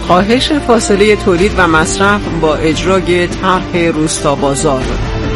کاهش فاصله تولید و مصرف با اجرای طرح روستا بازار.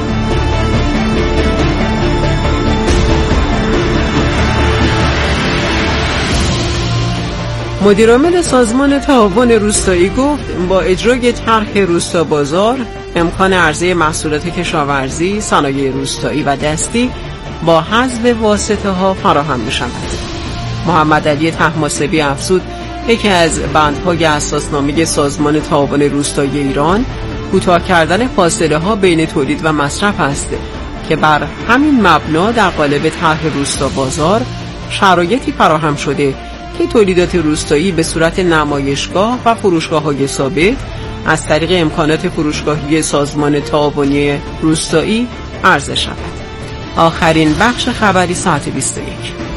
مدیرعامل سازمان تعاون روستایی گفت با اجرای طرح روستا بازار امکان عرضه محصولات کشاورزی، صنایع روستایی و دستی با حذف واسطه‌ها فراهم می‌شود. محمد علی طهماسبی افزود یکی از بندهای اساسنامه سازمان تعاون روستایی ایران کوتاه کردن فاصله‌ها بین تولید و مصرف است که بر همین مبنا در قالب طرح روستا بازار شرایطی فراهم شده که تولیدات روستایی به صورت نمایشگاه و فروشگاه‌های ثابت از طریق امکانات فروشگاهی سازمان تعاونی روستایی عرضه شود. آخرین بخش خبری ساعت 21.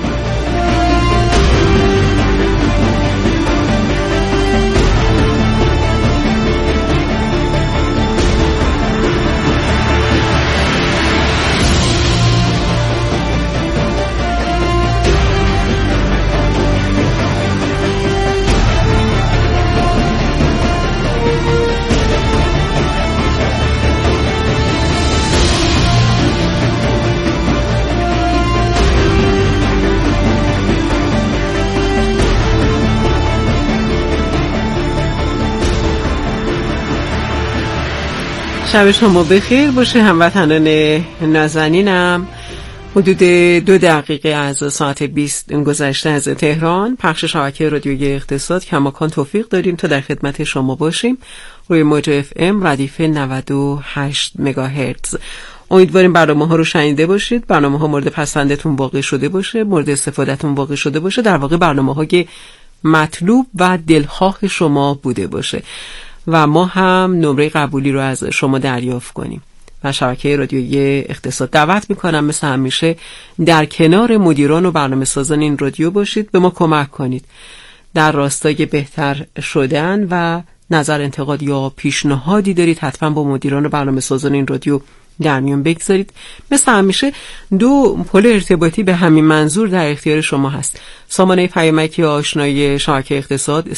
شب شما بخیر باشه هموطنان نازنینم. حدود 2 دقیقه از ساعت 20 گذشته از تهران. پخش شبکه رادیوی اقتصاد کماکان توفیق داریم تا در خدمت شما باشیم روی موج FM ردیف 98 مگاهرتز. امیدواریم برنامه‌ها رو شنیده باشید، برنامه‌ها مورد پسندتون واقع شده باشه، مورد استفادهتون واقع شده باشه، در واقع برنامه‌های مطلوب و دلخواه شما بوده باشه و ما هم نمره قبولی رو از شما دریافت کنیم. و شبکه رادیویی اقتصاد دعوت میکنم مثل همیشه در کنار مدیران و برنامه‌سازان این رادیو باشید، به ما کمک کنید در راستای بهتر شدن و نظر، انتقاد یا پیشنهادی دارید حتما با مدیران و برنامه‌سازان این رادیو در میون بگذارید. مثل همیشه 2 پل ارتباطی به همین منظور در اختیار شما هست. سامانه پیامکی آشنایی شبکه اقتصاد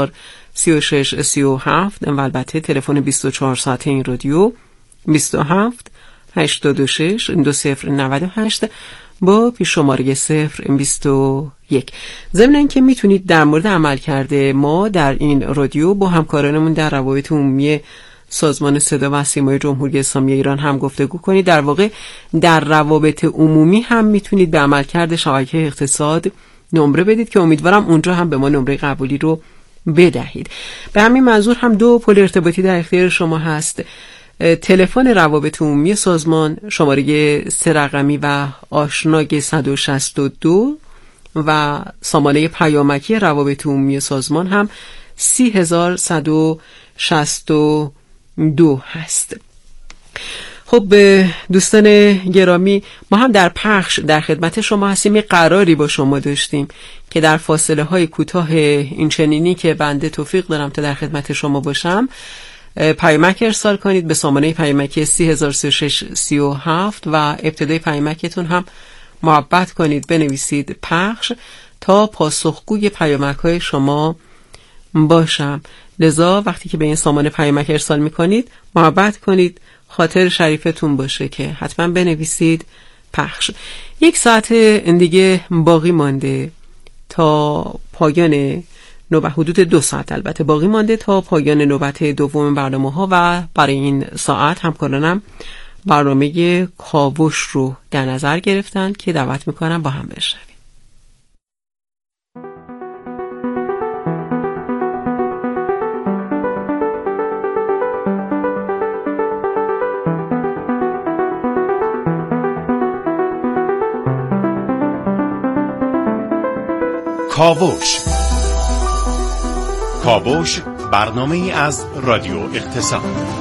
303637 و البته تلفن 24 ساعته این رادیو 27 826 2098 با پیش شماره 021. ضمن اینکه میتونید در مورد عملکرد ما در این رادیو با همکارانمون در روابط عمومی سازمان صدا و سیمای جمهوری اسلامی ایران هم گفتگو کنید. در واقع در روابط عمومی هم میتونید به عملکرد شبکه اقتصاد نمره بدید که امیدوارم اونجا هم به ما نمره قبولی رو بدهید. به همین منظور هم 2 پل ارتباطی در اختیار شما هست. تلفن روابط عمومی سازمان شماره 3 رقمی و آشنای 162 و سامانه پیامکی روابط عمومی سازمان هم 30162 هست. خب دوستان گرامی، ما هم در پخش در خدمت شما هستیم. قراری با شما داشتیم که در فاصله های کوتاه این چنینی که بنده توفیق دارم تا در خدمت شما باشم پیامک ارسال کنید به سامانه پیامکی 303637 و ابتدای پیامکتون هم محبت کنید بنویسید پخش تا پاسخگوی پیامک های شما باشم. لذا وقتی که به این سامانه پیامک ارسال میکنید محبت کنید خاطر شریفتون باشه که حتما بنویسید پخش. 1 ساعت دیگه باقی مانده تا پایان نوبت، حدود 2 ساعت البته باقی مانده تا پایان نوبت دوم برنامه‌ها و برای این ساعت همکارانم برنامه کاوش رو در نظر گرفتن که دعوت میکنم با هم بشنویم. کاوش برنامه‌ای از رادیو اقتصاد.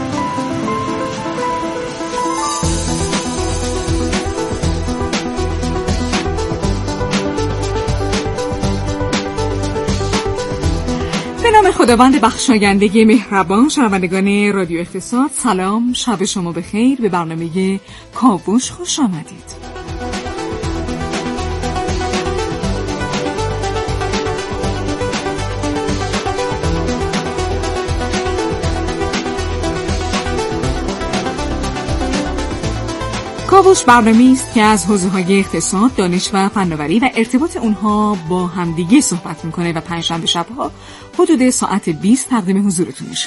به نام خداوند بخشاینده مهربان، شنوندگان رادیو اقتصاد سلام، شب شما بخیر. به برنامه کاوش خوش آمدید. کاوش برنامه‌ای است که از حوزه‌های اقتصاد، دانش و فناوری و ارتباط اونها با همدیگه صحبت میکنه و پنجشنبه شب‌ها حدود ساعت 20 تقدیم حضورتون میشه.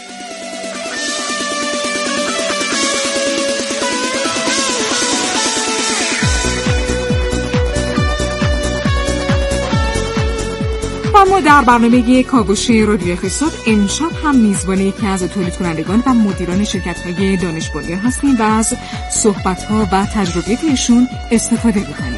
ما در برنامه کاوش رادیو اقتصاد امشب هم میزبان یکی از تولید کنندگان و مدیران شرکت‌های دانش بنیان هستیم و از صحبت‌ها و تجربیات ایشون استفاده می‌کنیم.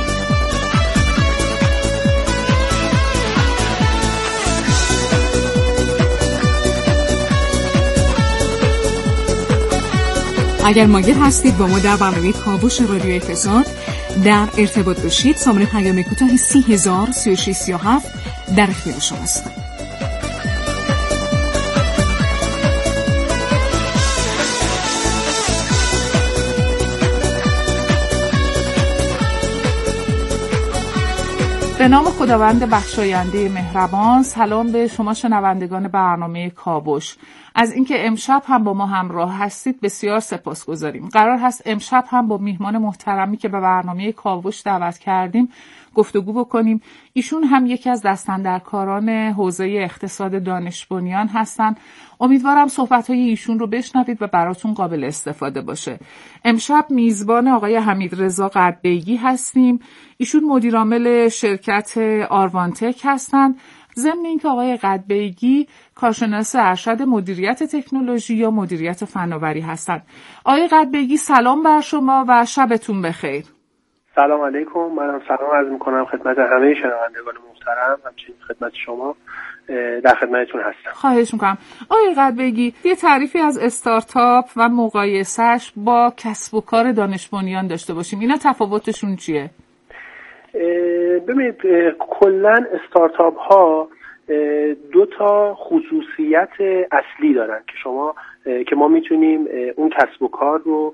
اگر مایل هستید با ما در برنامه کاوش رادیو اقتصاد در ارتباط باشید، سامانه پیام کوتاه 303637 در اختیار شماست. به نام خداوند بخشاینده مهربان، سلام به شما شنوندگان برنامه کاوش. از اینکه امشب هم با ما همراه هستید بسیار سپاسگزاریم. قرار هست امشب هم با میهمان محترمی که به برنامه کاوش دعوت کردیم گفتگو بکنیم. ایشون هم یکی از دستاندرکاران حوزه اقتصاد دانش بنیان هستن. امیدوارم صحبت‌های ایشون رو بشنوید و براتون قابل استفاده باشه. امشب میزبان آقای حمیدرضا قدبیگی هستیم. ایشون مدیر عامل شرکت آروانتک هستند. ضمن اینکه آقای قدبیگی کارشناس ارشد مدیریت تکنولوژی یا مدیریت فناوری هستند. آقای قدبیگی سلام بر شما و شبتون بخیر. سلام علیکم. منم سلام عرض می‌کنم خدمت همه شنوندگان محترم، همچنین خدمت شما. در خدمتتون هستم. خواهش می‌کنم. آقای قدبیگی یه تعریفی از استارتاپ و مقایسه‌اش با کسب و کار دانش بنیان داشته باشیم. اینا تفاوتشون چیه؟ ببینید کلاً استارتاپ ها دو تا خصوصیت اصلی دارن که ما میتونیم اون کسب و کار رو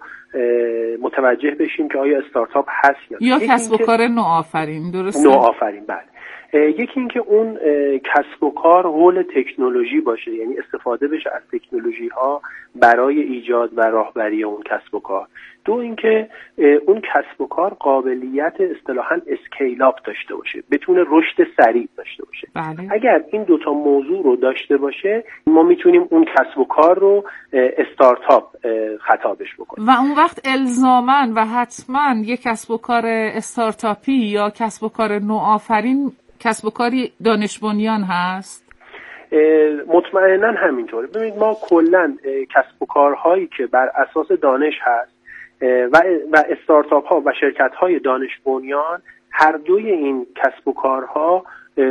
متوجه بشیم که آیا استارتاپ هست یا کسب و کار نوآفرین. درسته؟ نوآفرین، بله. یکی این که اون کسب و کار حول تکنولوژی باشه، یعنی استفاده بشه از تکنولوژی ها برای ایجاد و راهبری اون کسب و کار. دو اینکه اون کسب و کار قابلیت اصطلاحاً اسکیل اپ داشته باشه، بتونه رشد سریع داشته باشه. بله. اگر این دوتا موضوع رو داشته باشه ما میتونیم اون کسب و کار رو استارتاپ خطابش بکنیم. و اون وقت الزاماً و حتماً یک کسب و کار استارتاپی یا کسب و کار نوآفرین کسب و کاری دانش بنیان هست؟ مطمئناً همینطوره. ببینید ما کلاً کسب و کارهایی که بر اساس دانش هست و استارتاپ ها و شرکت های دانش بنیان، هر دوی این کسب و کارها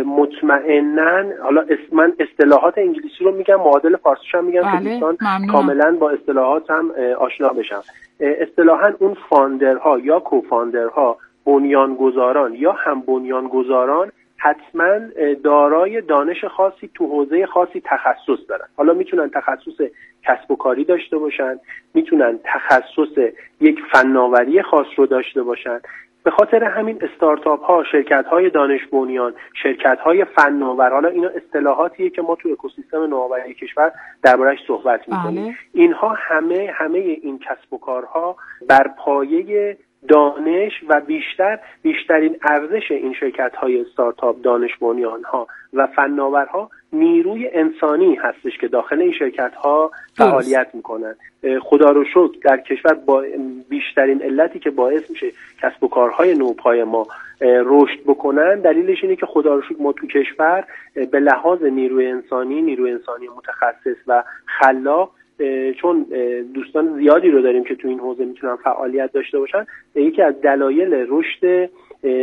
مطمئناً، حالا من اصطلاحات انگلیسی رو میگم، معادل فارسیش هم میگم که دوستان کاملاً با اصطلاحات هم آشنا بشن. اصطلاحاً اون فاندرها یا کوفاندرها، بنیانگذاران یا هم بنیانگذاران حتما دارای دانش خاصی تو حوزه خاصی تخصص دارن. حالا میتونن تخصص کسب و کاری داشته باشن، میتونن تخصص یک فناوری خاص رو داشته باشن. به خاطر همین استارتاپ ها، شرکت های دانش بنیان، شرکت های فناور، حالا اینا اصطلاحاتیه که ما تو اکوسیستم نوآوری کشور درباره‌اش صحبت می‌کنیم. اینها همه این کسب و کارها بر پایه دانش و بیشترین ارزش این شرکت‌های استارتاپ، دانش بنیان‌ها و فناورها نیروی انسانی هستش که داخل این شرکت‌ها فعالیت می‌کنن. خدا رو شکر در کشور با بیشترین علتی که باعث میشه کسب و کارهای نوپای ما رشد بکنن، دلیلش اینه که خدا رو شکر ما تو کشور به لحاظ نیروی انسانی متخصص و خلاق، چون دوستان زیادی رو داریم که تو این حوزه میتونن فعالیت داشته باشن، یکی از دلایل رشد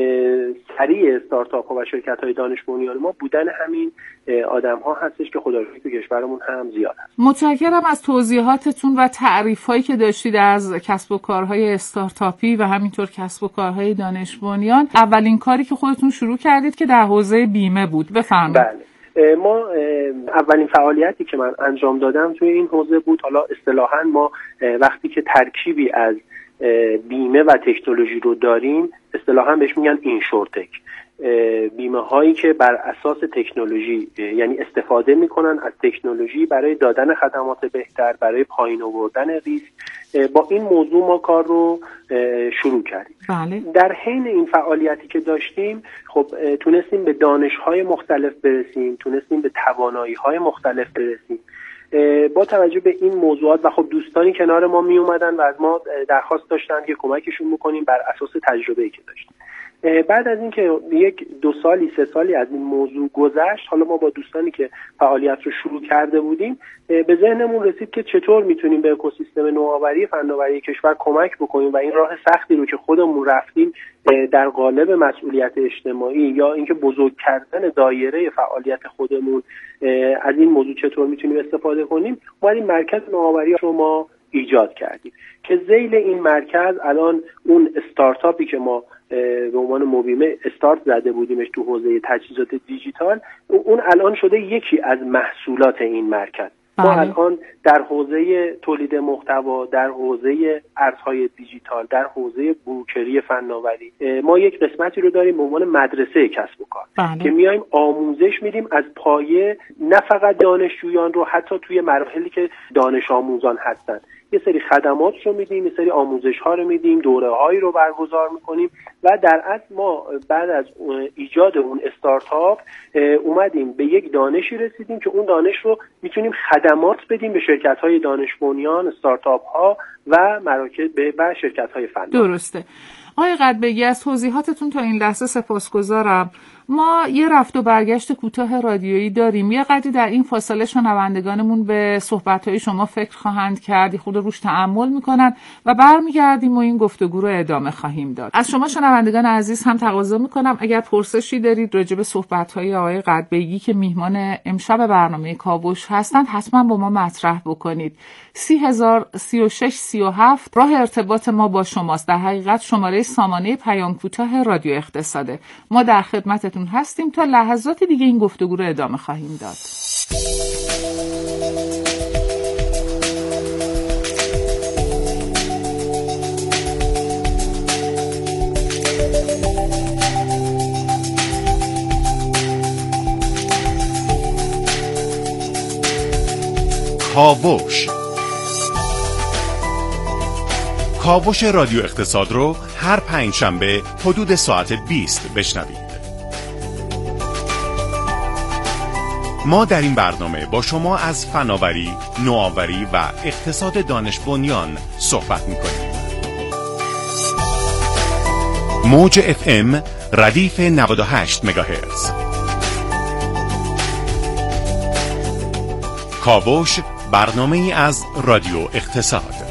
سریع استارتاپ ها و شرکت های دانش بنیان ما بودن همین آدم ها هستش که خدا رو شکر تو کشورمون هم زیاد هست. متشکرم از توضیحاتتون و تعریف هایی که داشتید از کسب و کارهای استارتاپی و همینطور کسب و کارهای دانش بنیان. اولین کاری که خودتون شروع کردید که در حوزه بیمه بود، بفرمایید. بله، ما اولین فعالیتی که من انجام دادم توی این حوزه بود. حالا اصطلاحاً ما وقتی که ترکیبی از بیمه و تکنولوژی رو داریم اصطلاحاً بهش میگن اینشورتک. بیمه هایی که بر اساس تکنولوژی، یعنی استفاده میکنن از تکنولوژی برای دادن خدمات بهتر، برای پایین آوردن ریسک. با این موضوع ما کار رو شروع کردیم. بله. در حین این فعالیتی که داشتیم خب تونستیم به دانش‌های مختلف برسیم، تونستیم به توانایی‌های مختلف برسیم. با توجه به این موضوعات و خب دوستانی کنار ما می اومدن و از ما درخواست داشتن که کمکشون بکنیم بر اساس تجربه‌ای که داشتیم. بعد از اینکه 1-2 سالی 3 سالی از این موضوع گذشت، حالا ما با دوستانی که فعالیت رو شروع کرده بودیم به ذهنمون رسید که چطور میتونیم به اکوسیستم نوآوری فناوری کشور کمک بکنیم و این راه سختی رو که خودمون رفتیم در قالب مسئولیت اجتماعی یا اینکه بزرگ کردن دایره فعالیت خودمون از این موضوع چطور میتونیم استفاده کنیم. ما این مرکز نوآوری رو ما ایجاد کردیم که ذیل این مرکز الان اون استارتاپی که ما به عنوان موبیمه استارت زده بودیمش تو حوزه تجهیزات دیجیتال، اون الان شده یکی از محصولات این مرکز. ما الان در حوزه تولید محتوا، در حوزه ارزهای دیجیتال، در حوزه بروکری فناوری ما یک قسمتی رو داریم به عنوان مدرسه کسب و کار که میایم آموزش میدیم از پایه، نه فقط دانشجویان رو، حتی توی مراحلی که دانش آموزان هستن یه سری خدمات رو میدیم، یه سری آموزش ها رو میدیم، دوره هایی رو برگزار میکنیم و در اصل ما بعد از ایجاد اون استارتاپ اومدیم به یک دانشی رسیدیم که اون دانش رو میتونیم خدمات بدیم به شرکت های دانش بنیان، استارتاپ ها و مراکز و شرکت های فنی. درسته. آقای قدبگی، از توضیحاتتون تا این لحظه سپاسگزارم. ما یه رفت و برگشت کوتاه رادیویی داریم. یه قدری در این فاصله شنوندگانمون به صحبت‌های شما فکر خواهند کرد، خود روش تأمل میکنن و برمیگردیم و این گفتگو رو ادامه خواهیم داد. از شما شنوندگان عزیز هم تقاضا میکنم اگر پرسشی دارید راجع به صحبت‌های آقای قدبگی که میهمان امشب برنامه کاوش هستند حتما با ما مطرح بکنید. 30,036,37 راه ارتباط ما با شماست. در حقیقت شماره سامانه پیام کوتاه رادیو اقتصاده. ما در خدمتتون هستیم. تا لحظات دیگه این گفتگو رو ادامه خواهیم داد. کاوش رادیو اقتصاد رو هر 5 شنبه حدود ساعت 20 بشنوید. ما در این برنامه با شما از فناوری، نوآوری و اقتصاد دانش بنیان صحبت می‌کنیم. موج FM ردیف 98 مگاهرتز. کاوش برنامه‌ای از رادیو اقتصاد.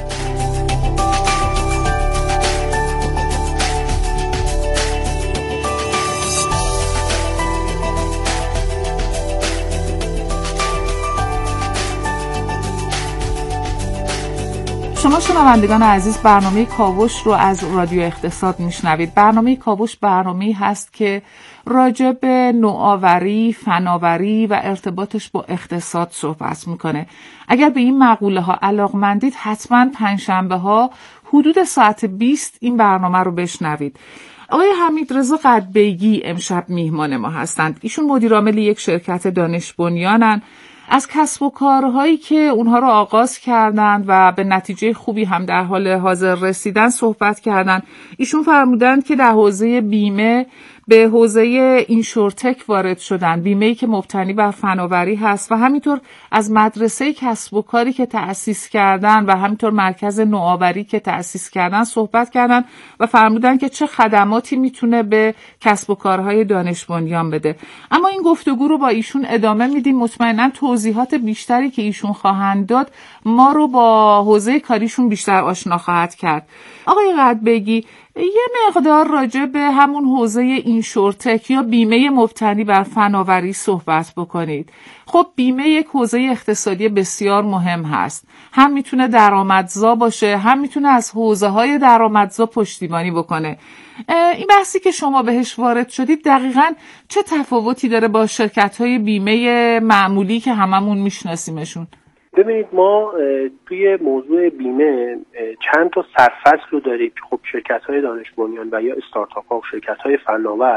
شما شنوندگان عزیز برنامه کاوش رو از رادیو اقتصاد میشنوید. برنامه کاوش برنامه‌ای هست که راجع به نوآوری، فناوری و ارتباطش با اقتصاد صحبت میکنه. اگر به این مقوله ها علاقمندید حتما پنجشنبه‌ها حدود ساعت 20 این برنامه رو بشنوید. آقای حمیدرضا قدبگی امشب میهمان ما هستند. ایشون مدیر عامل یک شرکت دانش بنیانن. از کسب و کارهایی که اونها رو آغاز کردند و به نتیجه خوبی هم در حال حاضر رسیدن صحبت کردند. ایشون فرمودند که در حوزه بیمه به حوزه اینشورتک وارد شدن، بیمه‌ای که مبتنی بر فناوری هست و همینطور از مدرسه کسب و کاری که تأسیس کردن و همینطور مرکز نوآوری که تأسیس کردن صحبت کردن و فرمودن که چه خدماتی میتونه به کسب و کارهای دانش بنیان بده. اما این گفتگو رو با ایشون ادامه میدیم. مطمئنا توضیحات بیشتری که ایشون خواهند داد ما رو با حوزه کاریشون بیشتر آشنا خواهد کرد. آقای قدبگی، یه مقدار راجع به همون حوزه اینشورتک یا بیمه مبتنی بر فناوری صحبت بکنید. خب بیمه یک حوزه اقتصادی بسیار مهم هست. هم میتونه درآمدزا باشه، هم میتونه از حوزه‌های درآمدزا پشتیبانی بکنه. این بحثی که شما بهش وارد شدید دقیقاً چه تفاوتی داره با شرکت‌های بیمه معمولی که هممون میشناسیمشون؟ ببینید، ما توی موضوع بیمه چند تا سرفصل رو داریم که خب شرکت‌های دانش بنیان و یا استارتاپ‌ها و شرکت‌های فناور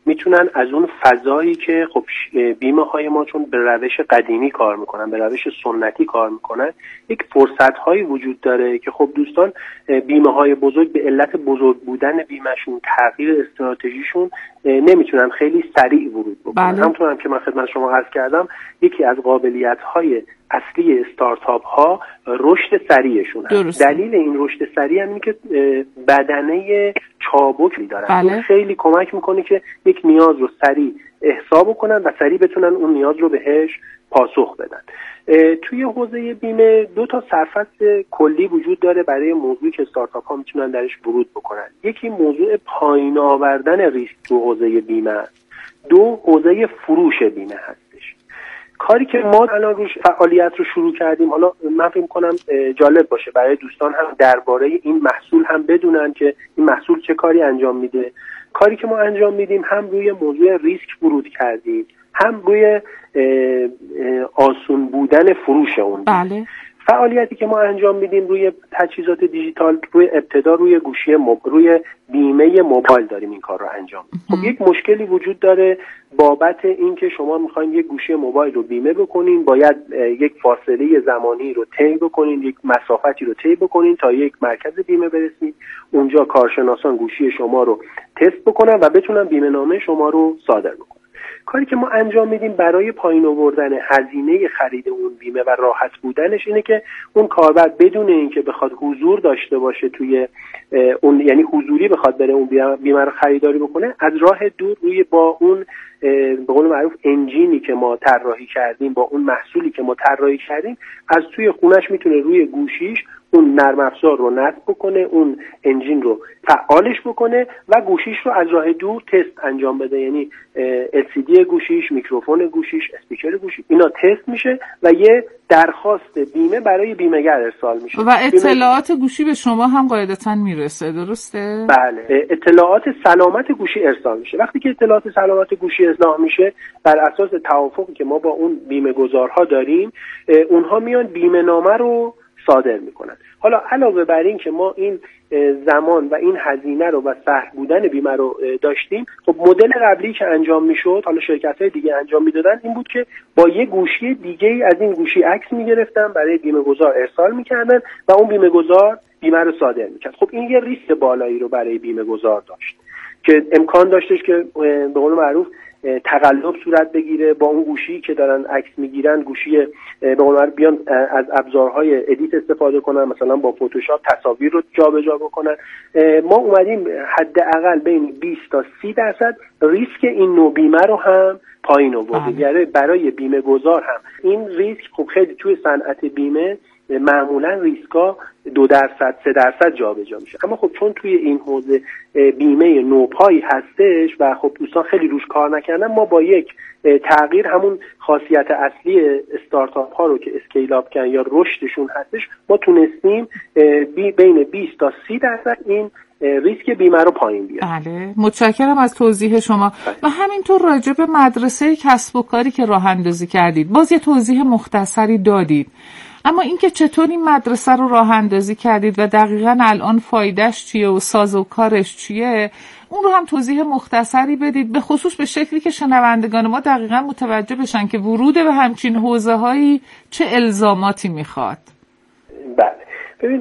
میتونن از اون فضایی که خب بیمه های ما چون به روش قدیمی کار میکنن، به روش سنتی کار میکنن، یک فرصت هایی وجود داره که خب دوستان بیمه های بزرگ به علت بزرگ بودن بیمهشون، تغییر استراتژیشون نمیتونن خیلی سریع ورود بکنن. همونطور هم که من خدمت شما عرض کردم، یکی از قابلیت های اصلی استارتاپ ها رشد سریعشون هست. دلیل این رشد سریع هم اینه که بدنه چابکی دارن. این خیلی کمک میکنه که یک نیاز رو سریع احسا کنن و سریع بتونن اون نیاز رو بهش پاسخ بدن. توی حوزه بیمه 2 تا سرفصل کلی وجود داره برای موضوعی که استارتاپ ها میتونن درش ورود بکنن. یکی موضوع پایین آوردن ریسک تو حوزه بیمه است. 2 حوزه فروش بیمه هستش. کاری که ما الان روش فعالیت رو شروع کردیم، حالا من فکر می‌کنم جالب باشه برای دوستان هم درباره این محصول هم بدونن که این محصول چه کاری انجام میده. کاری که ما انجام میدیم هم روی موضوع ریسک ورود کردیم، هم روی آسون بودن فروش اون. بله. فعالیتی که ما انجام میدیم روی تجهیزات دیجیتال، روی ابتدا روی گوشی روی بیمه موبایل داریم این کار رو انجام میدیم. خب یک مشکلی وجود داره بابت این که شما میخواین یک گوشی موبایل رو بیمه بکنین، باید یک فاصله زمانی رو طی بکنین، یک مسافتی رو طی بکنین تا یک مرکز بیمه برسید. اونجا کارشناسان گوشی شما رو تست بکنن و بتونن بیمه نامه شما رو صادر بکنن. کاری که ما انجام میدیم برای پایین آوردن هزینه خرید اون بیمه و راحت بودنش اینه که اون کاربر بدون اینکه بخواد حضور داشته باشه توی اون، یعنی حضوری بخواد بره اون بیمه رو خریداری بکنه، از راه دور روی با اون به قول معروف انجینی که ما طراحی کردیم، با اون محصولی که ما طراحی کردیم، از توی خونش میتونه روی گوشیش اون نرم افزار رو نصب بکنه، اون انجین رو فعالش بکنه و گوشیش رو از راه دور تست انجام بده. یعنی LCD گوشیش، میکروفون گوشیش، اسپیکر گوشیش، اینا تست میشه و یه درخواست بیمه برای بیمه‌گر ارسال میشه و اطلاعات گوشی به شما هم قاعدتاً میرسه، درسته؟ بله، اطلاعات سلامت گوشی ارسال میشه. وقتی که اطلاعات سلامت گوشی ارسال میشه، بر اساس توافقی که ما با اون بیمه گذارها داریم، اونها میان بیمه نامه رو صادر میکنن. حالا علاوه بر این که ما این زمان و این هزینه رو و سهل بودن بیمه رو داشتیم، خب مدل قبلی که انجام میشد، حالا شرکت‌های دیگه انجام میدادن، این بود که با یه گوشی دیگه از این گوشی عکس میگرفتن، برای بیمه گذار ارسال میکردن و اون بیمه گذار بیمه رو صادر میکرد. خب این یه ریسک بالایی رو برای بیمه گذار داشت که امکان داشتش که به قول معروف تقلب صورت بگیره، با اون گوشی که دارن عکس میگیرن، گوشی به قول معروف بیان از ابزارهای ادیت استفاده کنن، مثلا با فتوشاپ تصاویر رو جابجا بکنن. ما اومدیم حداقل بین 20 تا 30% ریسک این نوع بیمه رو هم پایین آوردیم. یعنی برای بیمه گذار هم این ریسک، خب خیلی توی صنعت بیمه معمولا ریسکا 2% 3% جابجا میشه، اما خب چون توی این حوزه بیمه نوپایی هستش و خب دوستان خیلی روش کار نکردن، ما با یک تغییر همون خاصیت اصلی استارتاپ ها رو که اسکیل اپ کردن یا رشدشون هستش، ما تونستیم بین 20 تا 30% این ریسک بیمه رو پایین بیاریم. بله، متشکرم از توضیح شما. و همینطور راجع به مدرسه کسب و کاری که راه اندازی کردید، باز یه توضیح مختصری دادید، اما اینکه چطور این مدرسه رو راه اندازی کردید و دقیقاً الان فایدهش چیه و سازوکارش چیه، اون رو هم توضیح مختصری بدید، به خصوص به شکلی که شنوندگان ما دقیقاً متوجه بشن که ورود به همچین حوزه‌هایی چه الزاماتی میخواد. بله، ببین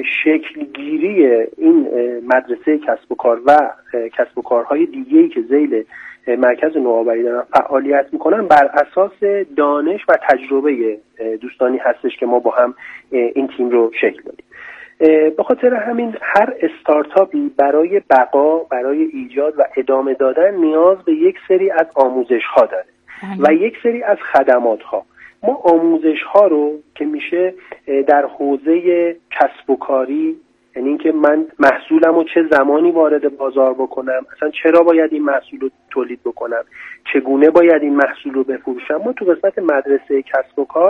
شکلگیری این مدرسه کسب و کار و کسب و کارهای دیگه‌ای که ذیل مرکز نوآوری دارن فعالیت میکنن بر اساس دانش و تجربه دوستانی هستش که ما با هم این تیم رو شکل دادیم. به خاطر همین هر استارتاپی برای بقا، برای ایجاد و ادامه دادن نیاز به یک سری از آموزش ها داره و یک سری از خدمات ها. ما آموزش ها رو که میشه در حوزه کسب و کاری، یعنی اینکه من محصولم رو چه زمانی وارد بازار بکنم، اصلا چرا باید این محصول رو تولید بکنم، چگونه باید این محصول رو بفروشم، ما تو قسمت مدرسه کسب و کار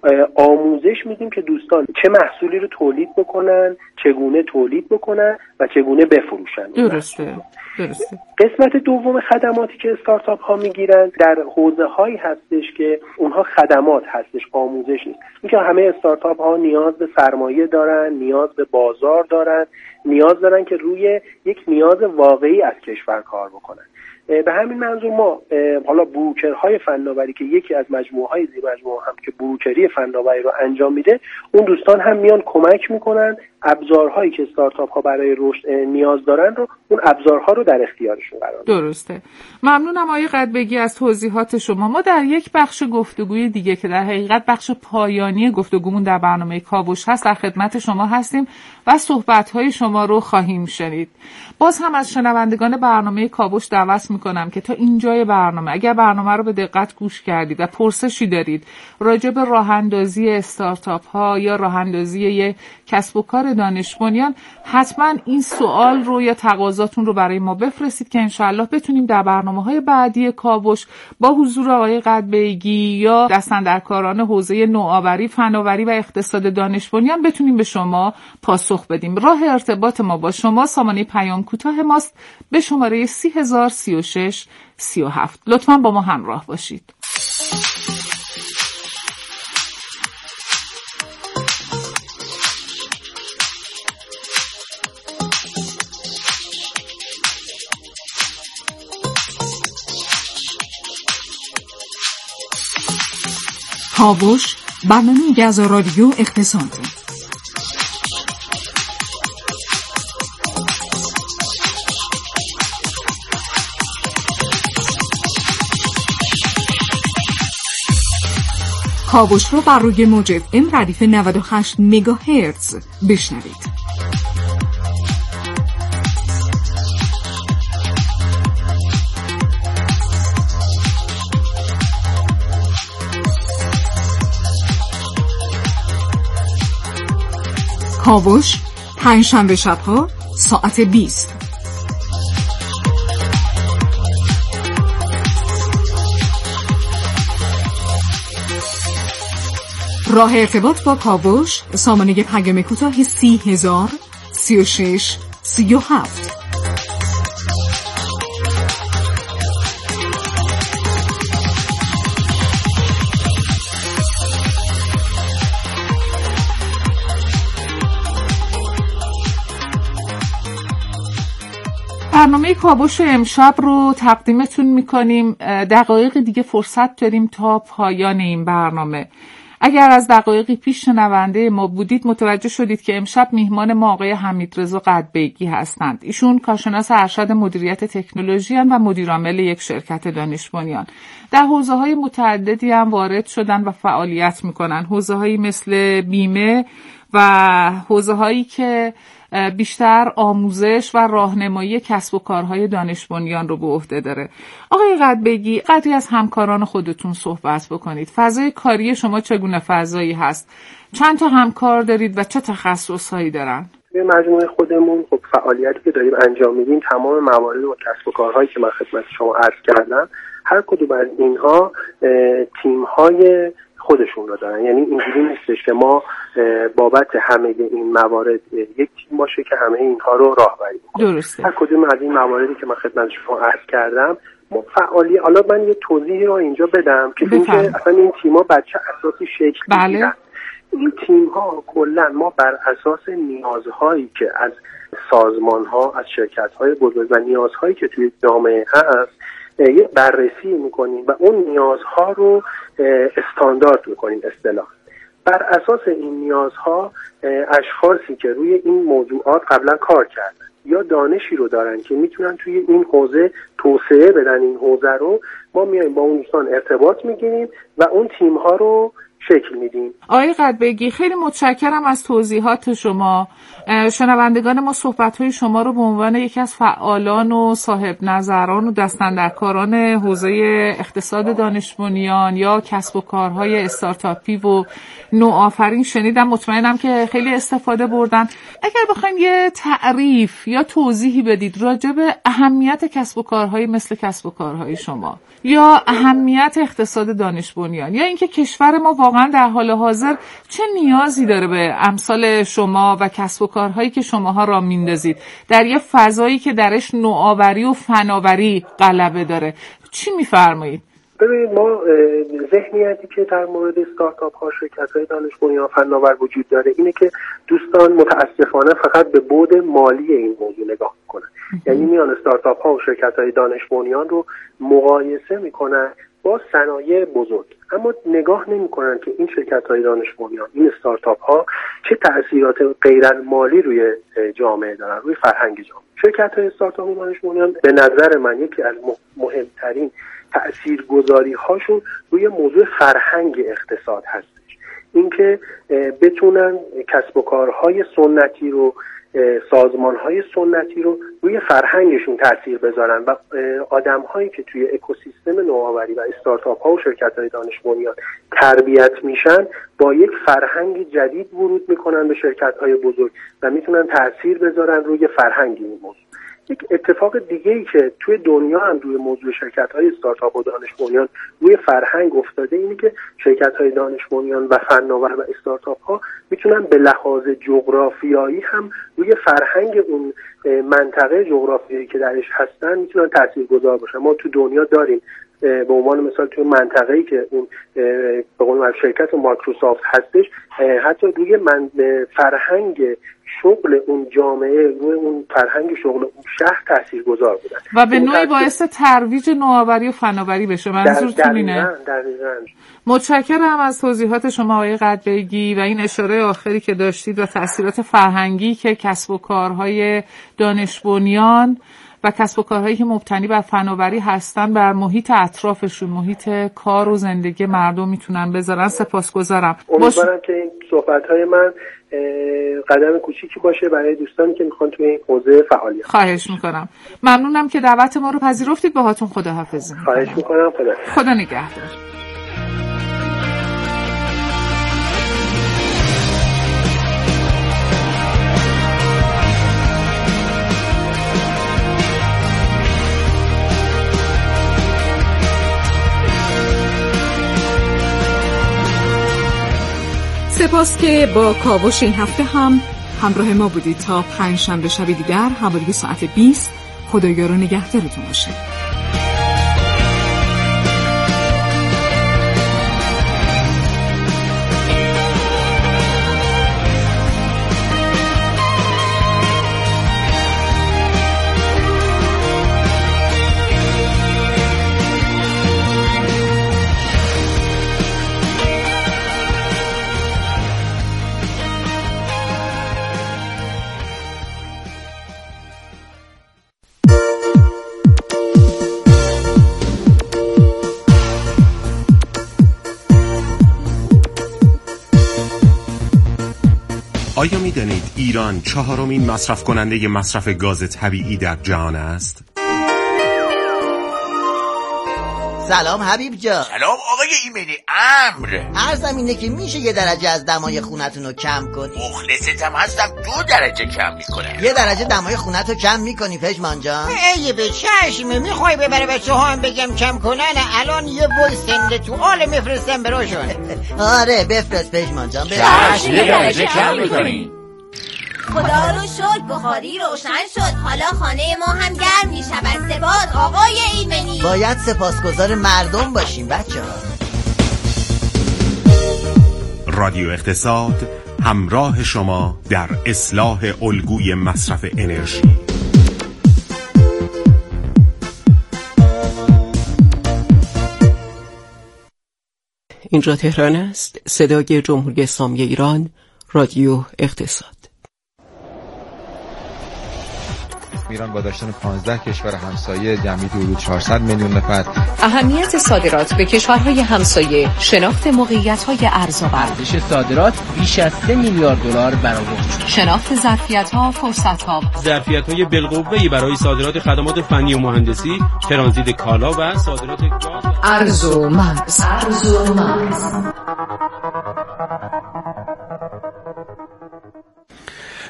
آموزش میدیم که دوستان چه محصولی رو تولید بکنن، چگونه تولید بکنن و چگونه بفروشن. درسته. قسمت دوم خدماتی که استارتاپ ها میگیرن در حوزه هایی هستش که اونها خدمات هستش، آموزش نیست. اینکه همه استارتاپ ها نیاز به سرمایه دارن، نیاز به بازار دارن، نیاز دارن که روی یک نیاز واقعی از کشور کار بکنن. به همین منظور ما حالا بروکرهای فناوری که یکی از مجموعه‌های زیر مجموعه هم که بروکری فناوری رو انجام میده، اون دوستان هم میان کمک میکنن ابزارهایی که استارتاپ ها برای رشد نیاز دارن رو، اون ابزارها رو در اختیارشون قرار بدن. درسته. ممنونم آقای قدبگی از توضیحات شما. ما در یک بخش گفتگوی دیگه که در حقیقت بخش پایانی گفتگومون در برنامه کاوش هست در خدمت شما هستیم و صحبت‌های شما رو خواهیم شنید. باز هم از شنوندگان برنامه کاوش دعوت میکنم که تا اینجای برنامه اگر برنامه رو به دقت گوش کردید و پرسشی دارید راجع به راه اندازی استارتاپ ها یا راه اندازی یک کسب و کار دانش بنیان، حتما این سوال رو یا تقاضاتون رو برای ما بفرستید که انشاءالله بتونیم در برنامه‌های بعدی کاوش با حضور آقای قدبگی یا دستاندرکاران حوزه نوآوری، فناوری و اقتصاد دانش بنیان بتونیم به شما پاسخ بدیم. راه ارتباط ما با شما سامانه پیام کوتاه ماست به شماره 3036 37. لطفاً با ما همراه باشید. کاوش، برنامه‌ای از رادیو اقتصادی. کاوش رو بر روی موج FM ردیف 98 مگاهرتز بشنوید. کاوش پنجشنبه شب‌ها ساعت 20. راه ارتباط با کاوش سامانه پیام کوتاه 30,000 36 37. برنامه کاوش امشب رو تقدیمتون میکنیم. دقایق دیگه فرصت داریم تا پایان این برنامه. اگر از دقایقی پیش شنونده ما بودید متوجه شدید که امشب میهمان ما آقای حمیدرضا قدبگی هستند. ایشون کارشناس ارشد مدیریت تکنولوژی و مدیر عامل یک شرکت دانش بنیان. در حوزه‌های متعددی هم وارد شدن و فعالیت میکنن. حوزه‌هایی مثل بیمه و حوزه‌هایی که بیشتر آموزش و راهنمایی کسب و کارهای دانش بنیان رو به عهده داره. آقای قدبگی، قدری از همکاران خودتون صحبت بکنید. فضای کاری شما چگونه فضایی هست؟ چند تا همکار دارید و چه تخصصهایی دارن؟ به مجموعه خودمون خب فعالیتی که داریم انجام میدیم تمام موارد و کسب و کارهایی که من خدمت شما عرض کردم، هر کدوم از اینها تیم‌های خودشون رو دارن. یعنی اینجوری نیستش که ما بابت همه این موارد یک تیم باشه که همه اینها رو راهبری بکنه. درسته. هر کدوم از این مواردی که من خدمت شما عرض کردم ما فعالی. حالا من یه توضیحی رو اینجا بدم که اینکه اصلا این تیم‌ها بر چه اساسی شکل میگیرن. این تیم‌ها کلا ما بر اساس نیازهایی که از سازمان‌ها، از شرکت‌های بزرگ و نیازهایی که توی جامعه هست یه بررسی میکنیم و اون نیازها رو استاندارد میکنیم. اصطلاح بر اساس این نیازها اشخاصی که روی این موضوعات قبلا کار کردن یا دانشی رو دارن که میتونن توی این حوزه توسعه بدن این حوزه رو، ما میایم با اون دوستان ارتباط میگیریم و اون تیم‌ها رو شکل میدیم. آقای قدبگی، خیلی متشکرم از توضیحات شما. شنوندگان ما صحبت‌های شما رو به عنوان یکی از فعالان و صاحب نظران و دستاندرکاران حوزه اقتصاد دانش بنیان یا کسب و کارهای استارتاپی و نوآفرین شنیدم. مطمئنم که خیلی استفاده بردن. اگر بخواید یه تعریف یا توضیحی بدید راجع به اهمیت کسب و کارهای مثل کسب و کارهای شما یا اهمیت اقتصاد دانش بنیان یا اینکه کشور ما واقعا در حال حاضر چه نیازی داره به امثال شما و کسب و کارهایی که شماها را میندازید در یه فضایی که درش نوآوری و فناوری غلبه داره؟ چی میفرمایید؟ ببینید، ما ذهنیتی که در مورد استارتاپ ها، شرکت های دانش بنیان فناور وجود داره اینه که دوستان متاسفانه فقط به بعد مالی این موضوع نگاه میکنن. یعنی میان استارتاپ ها و شرکت های دانش بنیان رو مقایسه میکنن با صنایع بزرگ، اما نگاه نمیکنن که این شرکت های دانش بنیان، این استارتاپ ها چه تأثیرات غیر مالی روی جامعه دارن، روی فرهنگ جامعه. شرکت های استارتاپ دانش بنیان به نظر من یکی از مهمترین تأثیرگذاری هاشون روی موضوع فرهنگ اقتصاد هستش. اینکه بتونن کسب و کارهای سنتی رو، سازمانهای سنتی رو روی فرهنگشون تأثیر بذارن و آدمهایی که توی اکوسیستم نوآوری و استارتاپ ها و شرکت های دانش بنیان تربیت میشن با یک فرهنگ جدید ورود میکنن به شرکت های بزرگ و میتونن تأثیر بذارن روی فرهنگ این موضوع. یک اتفاق دیگه‌ای که توی دنیا هم روی موضوع شرکت‌های استارتاپ و دانش بنیان روی فرهنگ افتاده اینه که شرکت‌های دانش بنیان و فناور و استارتاپ‌ها میتونن به لحاظ جغرافیایی هم روی فرهنگ اون منطقه جغرافیایی که درش هستن میتونن تاثیرگذار باشن. ما تو دنیا داریم به عنوان مثال توی منطقه‌ای که اون به قول معروف شرکت مایکروسافت هستش، حتی روی فرهنگ شغل اون جامعه، روی اون فرهنگ شغل اون شهر تاثیرگذار بودن و به نوعی باعث ترویج نوآوری و فناوری بشه. منظورتون اینه؟ دقیقاً. متشکرم از توضیحات شما آقای قدریگی و این اشاره آخری که داشتید و تاثیرات فرهنگی که کسب و کارهای دانش بنیان و کسب و کارهایی که مبتنی بر فناوری هستن بر محیط اطرافشون، محیط کار و زندگی مردم میتونن بذارن. سپاسگزارم. امیدوارم که این صحبت‌های من قدم کوچیکی باشه برای دوستانی که میخوان توی این حوزه فعالیت. خواهش میکنم. ممنونم که دعوت ما رو پذیرفتید. باهاتون خداحافظی. خواهش میکنم. خدا نگهدار. سپاس که با کاوش این هفته هم همراه ما بودید. تا پنجشنبه شب دیگر حوالی ساعت 20 خدایا رو نگهدارتون باشه. آیا می دانید ایران 4مین مصرف کننده مصرف گاز طبیعی در جهان است؟ سلام حبیب جان. سلام آقای ایمنی امر. عرضم اینه که میشه 1 درجه از دمای خونتون رو کم کنی؟ مخلصتم هستم 2 درجه کم میکنم. 1 درجه دمای خونت رو کم میکنی پشمان جان؟ ای به چشمه میخوای ببره بچه ها هم بگم کم کنن؟ الان یه وایسنده تو آل میفرستم براشون. آره بفرست پشمان جان. چشم 1 درجه کم میکنی. خدا رو شکر بخاری روشن شد، حالا خانه ما هم گرم میشود. سپاس آقای ایمنی. باید سپاسگزار مردم باشیم بچه ها. رادیو اقتصاد همراه شما در اصلاح الگوی مصرف انرژی. اینجا تهران است، صدای جمهوری اسلامی ایران، رادیو اقتصاد. ایران با داشتن 15 کشور همسایه جمعیت حدود 400 میلیون نفر. اهمیت صادرات به کشورهای همسایه، شناخت موقعیت‌های ارزآور. ارزش صادرات بیش از 3 میلیارد دلار برآورد شد. شناخت ظرفیت‌ها، فرصت‌ها. ظرفیت‌های بالقوه‌ای برای صادرات خدمات فنی و مهندسی، ترانزیت کالا و صادرات گاز. ارز و مرز.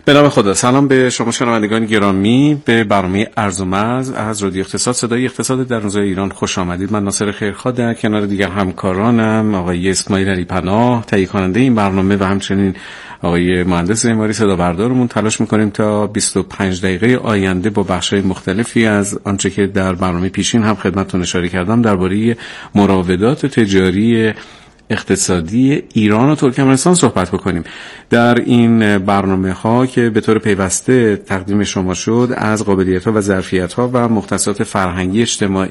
به نام خدا. سلام به شما شنوندگان گرامی، به برنامه ارز و مرز از رادیو اقتصاد، صدای اقتصاد در روزهای ایران خوش آمدید. من ناصر خیرخواه در کنار دیگر همکارانم آقای اسماعیل علی پناه تهیه کننده این برنامه و همچنین آقای مهندس معماری صدا بردارمون تلاش میکنیم تا 25 دقیقه آینده با بخش‌های مختلفی از آنچه که در برنامه پیشین هم خدمتتون اشاره کردم درباره مراودات تجاری اقتصادی ایران و ترکمنستان صحبت بکنیم. در این برنامه ها که به طور پیوسته تقدیم شما شد از قابلیت ها و ظرفیت ها و مختصات فرهنگی اجتماعی